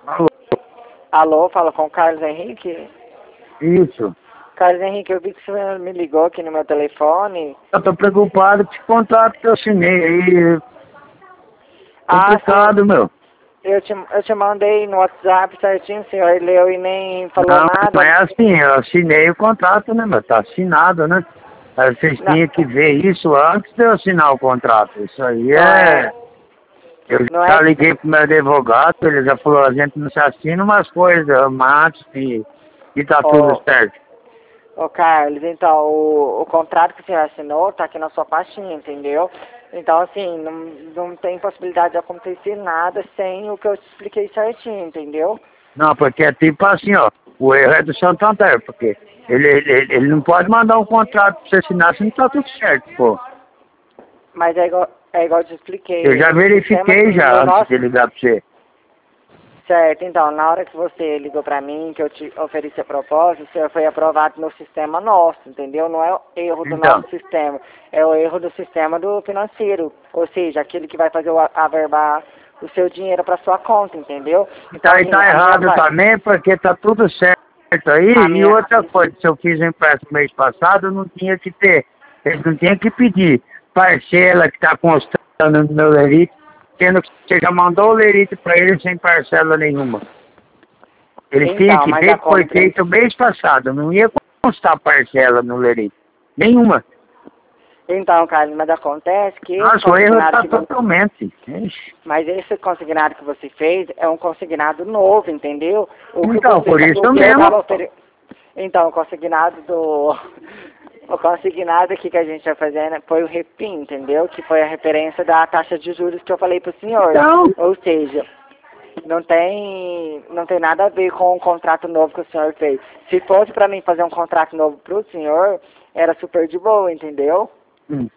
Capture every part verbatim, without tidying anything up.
Alô? Alô, fala com o Carlos Henrique? Isso. Carlos Henrique, eu vi que você me ligou aqui no meu telefone. Eu tô preocupado com esse contrato que eu assinei aí. Complicado, ah, meu. Eu te, eu te mandei no WhatsApp certinho, o senhor leu e nem falou Não, nada. mas é assim, eu assinei o contrato, né, meu? Tá assinado, né? Aí vocês Não. tinham que ver isso antes de eu assinar o contrato. Isso aí Não é... é... Eu Não já é... liguei pro meu advogado, ele já falou, a gente não se assina umas coisas antes e, e tá tudo Ô, certo. ô Carlos, então, o, o contrato que o senhor assinou tá aqui na sua pastinha, entendeu? Então, assim, não, não tem possibilidade de acontecer nada sem o que eu te expliquei certinho, entendeu? Não, porque é tipo assim, ó, o erro é do Santander, porque ele, ele, ele não pode mandar um contrato pra você assinar se não tá tudo certo, pô. Mas é igual, é igual eu te expliquei. Eu já No sistema, verifiquei já no antes nosso... de ligar pra você. Certo, então, na hora que você ligou pra mim, que eu te ofereci a proposta, o senhor foi aprovado no sistema nosso, entendeu? Não é o erro do Então, nosso sistema, é o erro do sistema do financeiro, ou seja, aquele que vai fazer o averbar o seu dinheiro pra sua conta, entendeu? então aí assim, tá a minha errado parte, também, porque tá tudo certo aí. a E minha, outra coisa, se eu fiz um empréstimo mês passado, eu não tinha que ter, eles não tinham que pedir parcela que tá constando no meu lerite, sendo que você já mandou o lerite pra ele sem parcela nenhuma. Eles tinham então, que mas ver que foi acontece. feito mês passado, não ia constar parcela no lerite. Nenhuma. Então, Carlos, mas acontece que esse Nossa, o erro consignado tá que você... totalmente. Ixi. Mas esse consignado que você fez é um consignado novo, entendeu? O que Então, você, por isso o que eu mesmo. tava ofere... Então, o consignado do... O consignado aqui que a gente vai fazendo foi o REPIM, entendeu? Que foi a referência da taxa de juros que eu falei pro senhor. Então, Ou seja, não tem, não tem nada a ver com o contrato novo que o senhor fez. Se fosse para mim fazer um contrato novo pro senhor, era super de boa, entendeu? hum.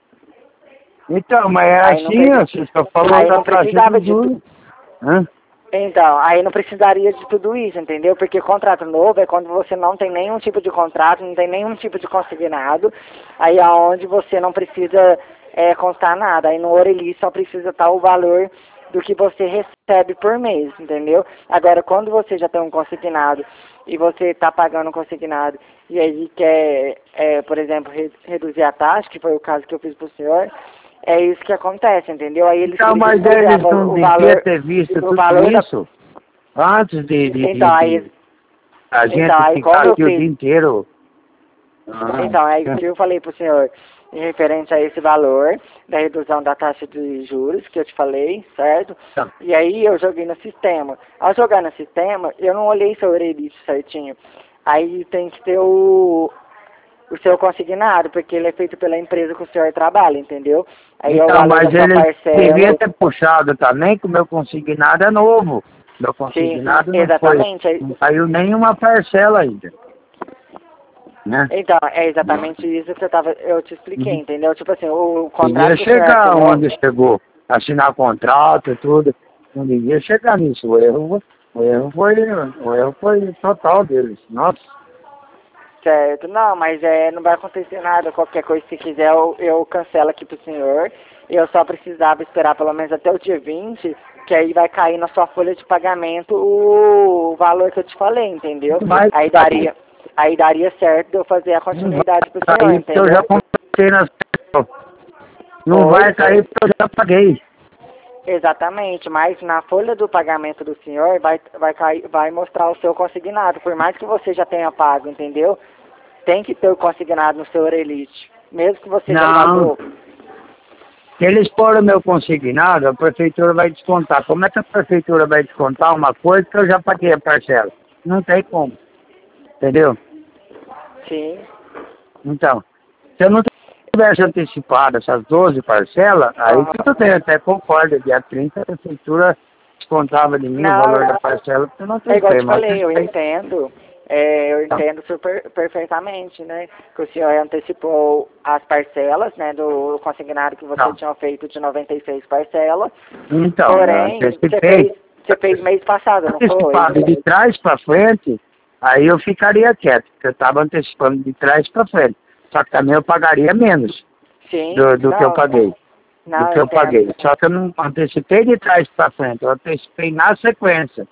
Então, mas é Aí não, assim, ó, preci... você está falando aí da não taxa precisava de de... tu- juros. Hã? Então, aí não precisaria de tudo isso, entendeu? Porque contrato novo é quando você não tem nenhum tipo de contrato, não tem nenhum tipo de consignado, aí é onde você não precisa é, constar nada. Aí no Oreli só precisa estar o valor do que você recebe por mês, entendeu? Agora, quando você já tem um consignado e você está pagando um consignado e aí quer, é, por exemplo, re reduzir a taxa, que foi o caso que eu fiz para o senhor, é isso que acontece, entendeu? Aí eles Então, mas precisam eles ver não o deviam valor, ter visto o tudo valor da... isso antes de, de, de, Então, aí, de a então, gente aí ficar quando eu aqui o dia fiz, inteiro. Ah, então, aí que eu falei pro senhor, em referente a esse valor da redução da taxa de juros, que eu te falei, certo? tá. E aí eu joguei no sistema. Ao jogar no sistema, eu não olhei seu orelite certinho. Aí tem que ter o, o seu consignado, porque ele é feito pela empresa que o senhor trabalha, entendeu? Aí é o Então, valor mas da sua eles deviam parcela. ter puxado também que o meu consignado é novo. Meu Sim, sim, consignado não foi, exatamente. Aí- não saiu nenhuma parcela ainda. Né? Então, é exatamente isso que eu, tava, eu te expliquei, Uhum. entendeu? Tipo assim, o, o Devia contrato que o senhor chegar assinou, onde chegou, assinar contrato e tudo. Não devia chegar nisso. O erro, o erro foi, o erro foi total deles. Nossa. certo? Não, mas é, não vai acontecer nada. Qualquer coisa, se quiser, eu, eu cancelo aqui pro senhor. Eu só precisava esperar pelo menos até o dia vinte, que aí vai cair na sua folha de pagamento o valor que eu te falei, entendeu? Vai Aí daria, aí daria certo de eu fazer a Não vai continuidade pro senhor, cair porque eu já entendeu? comprei na. Não Oi? vai cair porque eu já paguei. Exatamente, mas na folha do pagamento do senhor vai, vai, cair, vai mostrar o seu consignado, por mais que você já tenha pago, entendeu? Tem que ter o consignado no seu Orelite, mesmo que você já Não. pagou. Se eles forem meu consignado, a prefeitura vai descontar. Como é que a prefeitura vai descontar uma coisa que eu já paguei a parcela? Não tem como. Entendeu? Sim. Então, se eu não tivesse antecipado essas doze parcelas, aí Uhum. tudo bem, até concordo. Dia trinta a prefeitura descontava de mim o Não, valor da parcela, porque eu não é igual eu antecipei, te mas falei, eu antecipei. entendo. É, eu Então, entendo super, perfeitamente, né? Que o senhor antecipou as parcelas, né? Do consignado que você não. tinha feito de noventa e seis parcelas. Então, eu Porém, você antecipei. fez, você fez mês passado, não foi? Antecipado de trás para frente, aí eu ficaria quieto, porque eu estava antecipando de trás para frente. Só que também eu pagaria menos Sim, do, do que eu não, paguei. Do não, que eu eu entendo. paguei. Só que eu não antecipei de trás para frente, eu antecipei na sequência.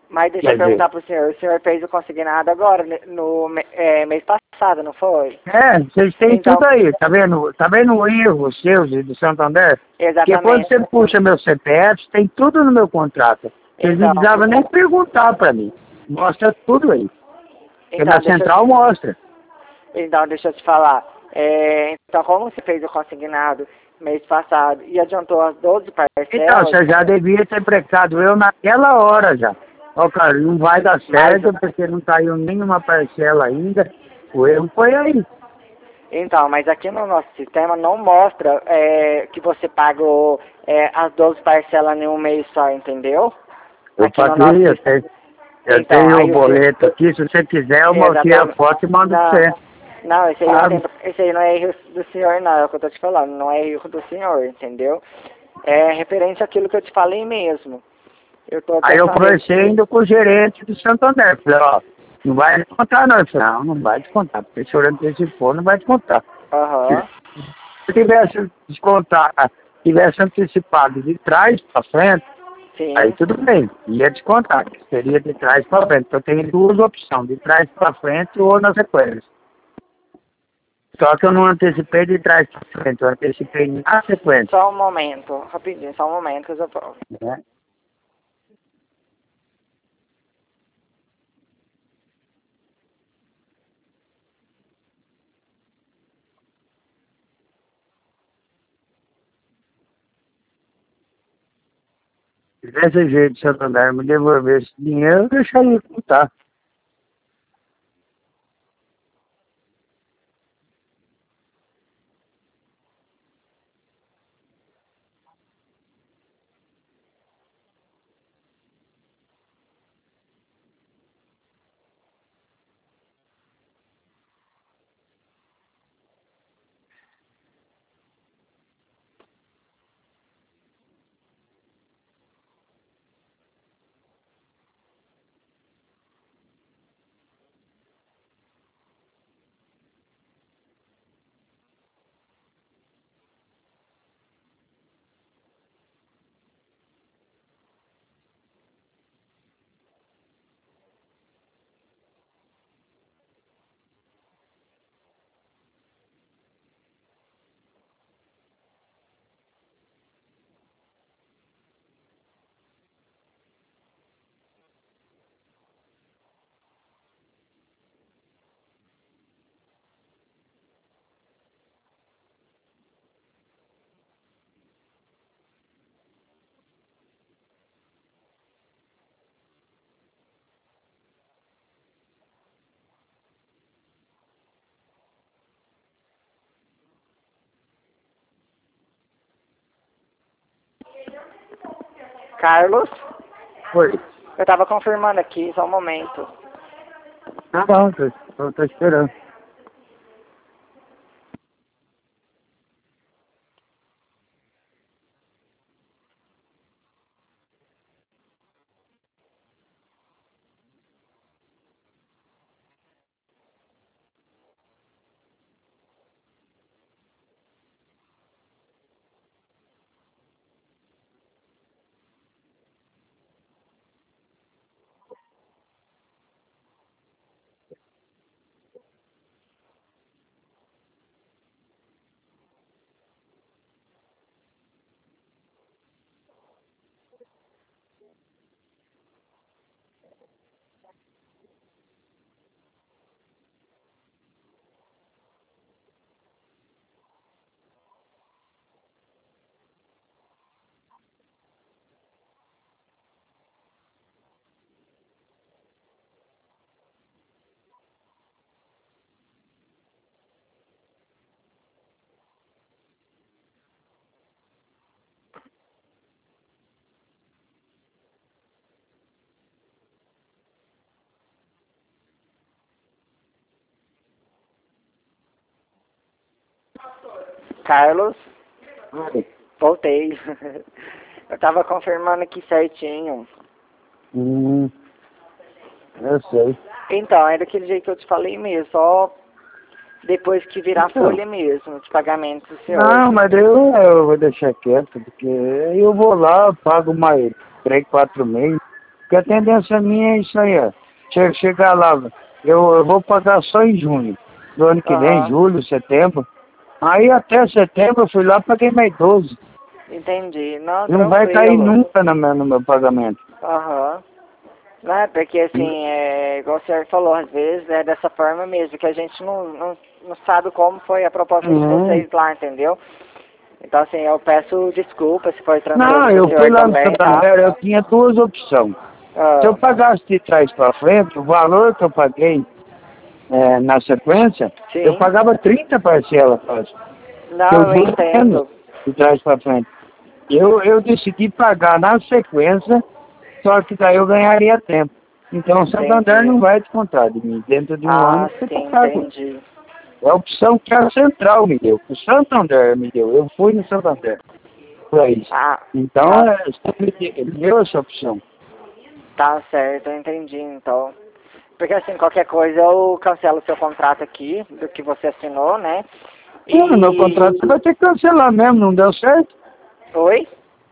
Mas deixa Quer eu perguntar dizer, pro senhor, o senhor fez o consignado agora, ne- no me- é, mês passado, não foi? é, vocês têm Então, tudo aí, tá vendo? Tá vendo o erro seu de- do Santander? Porque quando exatamente. você puxa meu C P F, tem tudo no meu contrato. Vocês não Então, precisavam nem perguntar pra mim. Mostra tudo aí. Porque então, na deixa eu, central mostra. então, deixa eu te falar. É, então, como você fez o consignado mês passado e adiantou as doze Então, parcelas, você já devia ter precado eu naquela hora já. Ó, cara, não vai dar mas, certo porque não caiu nenhuma parcela ainda. O erro foi aí. então, mas aqui no nosso sistema não mostra é, que você pagou é, as doze parcelas em um mês só, entendeu? Eu Aqui no nosso paguei, eu sistema. tenho, eu Então, tenho o aí o senhor... boleto aqui. Se você quiser, eu mostrei a Exatamente. foto e mando pra Não, você. não, esse aí, não Sabe? tem, esse aí não é erro do senhor, não, é o que eu tô te falando, não é erro do senhor, entendeu? É referente àquilo que eu te falei mesmo. Eu tô Aí eu tentando... conversei ainda com o gerente do Santander. Falei, ó, não vai descontar não. Ele falou, não, não vai descontar. Porque se o senhor antecipou, não vai descontar. Aham, Se tivesse descontar, tivesse antecipado de trás para frente, aí sim. tudo bem, ia descontar. Seria de trás para frente. Então tem duas opções, de trás para frente ou na sequência. Só que eu não antecipei de trás para frente, eu antecipei na sequência. Só um momento, rapidinho, só um momento que eu já volto. Né? Desse jeito, Santander me devolver esse dinheiro, eu deixaria contar. Carlos, Foi. eu tava confirmando aqui, só um momento. Tá bom, tô, tô, tô esperando. Carlos, Foi. voltei. Eu tava confirmando aqui certinho. Hum, eu sei. Então, é daquele jeito que eu te falei mesmo, só depois que virar Então, folha mesmo, de pagamento do senhor. não, mas eu, eu vou deixar quieto, porque eu vou lá, pago mais três, quatro meses, Porque a tendência minha é isso aí, ó. Che- Chegar lá, eu, eu vou pagar só em junho. Do ano que vem, Aham. julho, setembro. Aí até setembro eu fui lá e paguei mais doze. Entendi. Não, Não vai cair tranquilo. nunca no meu, no meu pagamento. Aham. Não é porque assim, é, igual o senhor falou, às vezes é dessa forma mesmo, que a gente não, não, não sabe como foi a proposta de Uhum. vocês lá, entendeu? Então assim, eu peço desculpa se foi transtorno Não, pro eu fui senhor lá no também, tá? Santander, eu tinha duas opções. Se eu Ah, pagasse de trás para frente, o valor que eu paguei é, na sequência, eu sim. pagava trinta parcelas, quase. Que Não, eu eu juro menos entendo. de trás para frente. Eu, eu decidi pagar na sequência, só que daí eu ganharia tempo. Então o Santander Entendi. não vai descontar de mim. Dentro de um ano Ah, você sim, paga. entendi. É a opção que a Central me deu, que o Santander me deu. Eu fui no Santander para isso. Ah, Então, tá, é, ele ele deu essa opção. tá certo, eu entendi então. Porque assim, qualquer coisa eu cancelo o seu contrato aqui, do que você assinou, né? Não, meu E... contrato você vai ter que cancelar mesmo, não deu certo? Oi?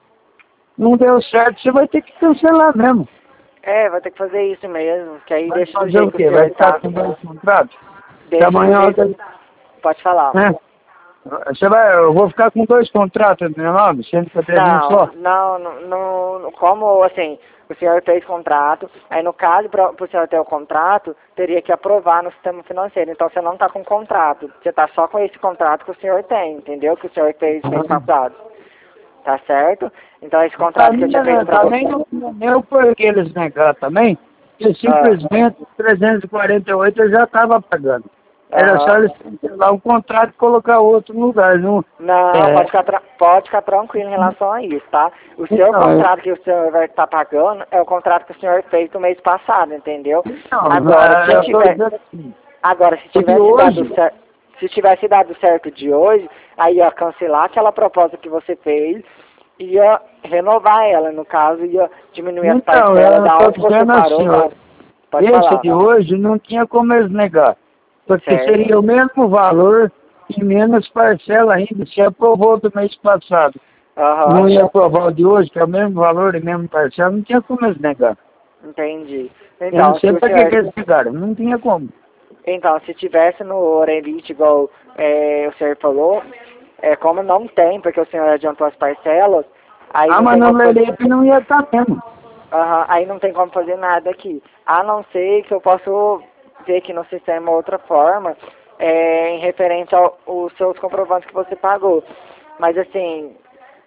Não deu certo, você vai ter que cancelar mesmo. É, vai ter que fazer isso mesmo, que aí Vai deixa do fazer o jeito que o quê? Vai senhor ficar tá. com dois contratos? Que Deixa do amanhã, jeito... Pode falar. né? Você vai, eu vou ficar com dois contratos no meu nome, sendo que eu tenho um Não, só. não, não, não, como assim, o senhor fez contrato, aí no caso, para o senhor ter o contrato, teria que aprovar no sistema financeiro, então você não está com contrato, você está só com esse contrato que o senhor tem, entendeu? Que o senhor fez mês passado, tá certo? Então esse Pra contrato que eu mim, tinha feito né, para você... também não não porque eles negaram também, que Ah, simplesmente trezentos e quarenta e oito eu já estava pagando. Era só aham. eles cancelar um contrato e colocar outro no lugar. Não, Não, é, pode ficar, tra- pode ficar tranquilo em relação a isso, tá? O seu então, eu, contrato que o senhor vai estar pagando é o contrato que o senhor fez no mês passado, entendeu? não, Agora, é, se eu tô tiver, dizendo assim, agora, se o de tivesse dado hoje, certo, se tivesse dado certo de hoje, aí ia cancelar aquela proposta que você fez, ia renovar ela, no caso, ia diminuir as então, parcelas eu da tô onde você dizendo assim, parou. ó, Pode esse falar, de hoje não tinha como eles negar, porque certo? seria o mesmo valor e menos parcela ainda, se aprovou do mês passado. Aham, Não ia aprovar o de hoje, que é o mesmo valor e mesmo parcela, não tinha como eles negar. entendi. Eu não Então, se sei o pra que, que senhor eles negaram, não tinha como. Então, se tivesse no Orelite, igual é, o senhor falou, é, como não tem, porque o senhor adiantou as parcelas, aí Ah, não mas tem no como fazer, Lerete não ia estar mesmo. aham, aí não tem como fazer nada aqui. A não ser que eu posso ver aqui no sistema outra forma, é, em referente aos seus comprovantes que você pagou. Mas assim,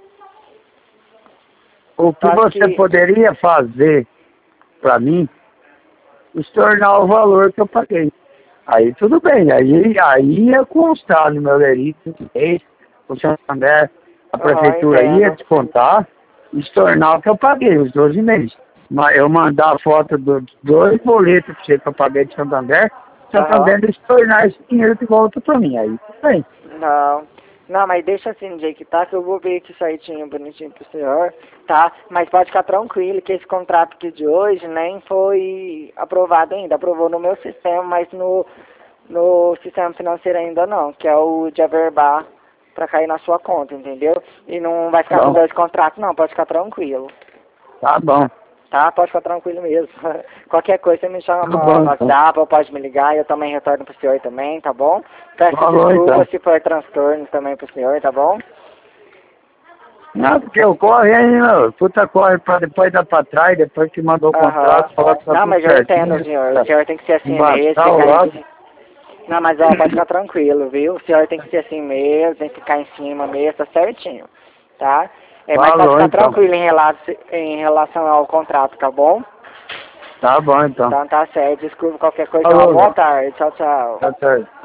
O que eu acho você que, poderia fazer pra mim, estornar o valor que eu paguei. Aí tudo bem, aí, aí ia constar no meu Lerite, o Santander, a aham, prefeitura ia entendo. descontar, estornar o que eu paguei, os doze meses. Mas eu mandar a foto dos dois boletos pra você que eu paguei de Santander, Aham. Santander estornar esse dinheiro de volta pra mim. Aí tudo bem. Não. Não, mas deixa assim do jeito que tá, que eu vou ver aqui certinho, bonitinho pro senhor, tá? Mas pode ficar tranquilo que esse contrato aqui de hoje nem foi aprovado ainda. Aprovou no meu sistema, mas no, no sistema financeiro ainda não, que é o de averbar pra cair na sua conta, entendeu? E não vai ficar com Bom, dois contratos não, pode ficar tranquilo. tá bom. Tá? Pode ficar tranquilo mesmo. Qualquer coisa você me chama Tá no bom, no então. WhatsApp ou pode me ligar e eu também retorno pro senhor também, tá bom? Peço Tá bom, desculpa então. se for transtorno também pro senhor, tá bom? Não, porque eu corre aí, meu. Puta corre pra depois dar pra trás, depois que mandou o Aham. contrato, falar que tá Não, tudo mas eu entendo, certinho. senhor. O Tá. senhor tem que ser assim mesmo, Embaçar o ficar em lado. cima. Não, mas ó, pode ficar tranquilo, viu? O senhor tem que ser assim mesmo, tem que ficar em cima mesmo, tá certinho, tá? É, mas pode Falou, ficar então. tranquilo em relação, em relação ao contrato, tá bom? Tá bom, então. Então tá certo, desculpa qualquer coisa, uma Falou, boa velho. tarde, tchau, tchau. Tá certo.